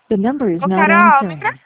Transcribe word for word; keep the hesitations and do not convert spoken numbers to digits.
The number is Ô, not Carol, me answering.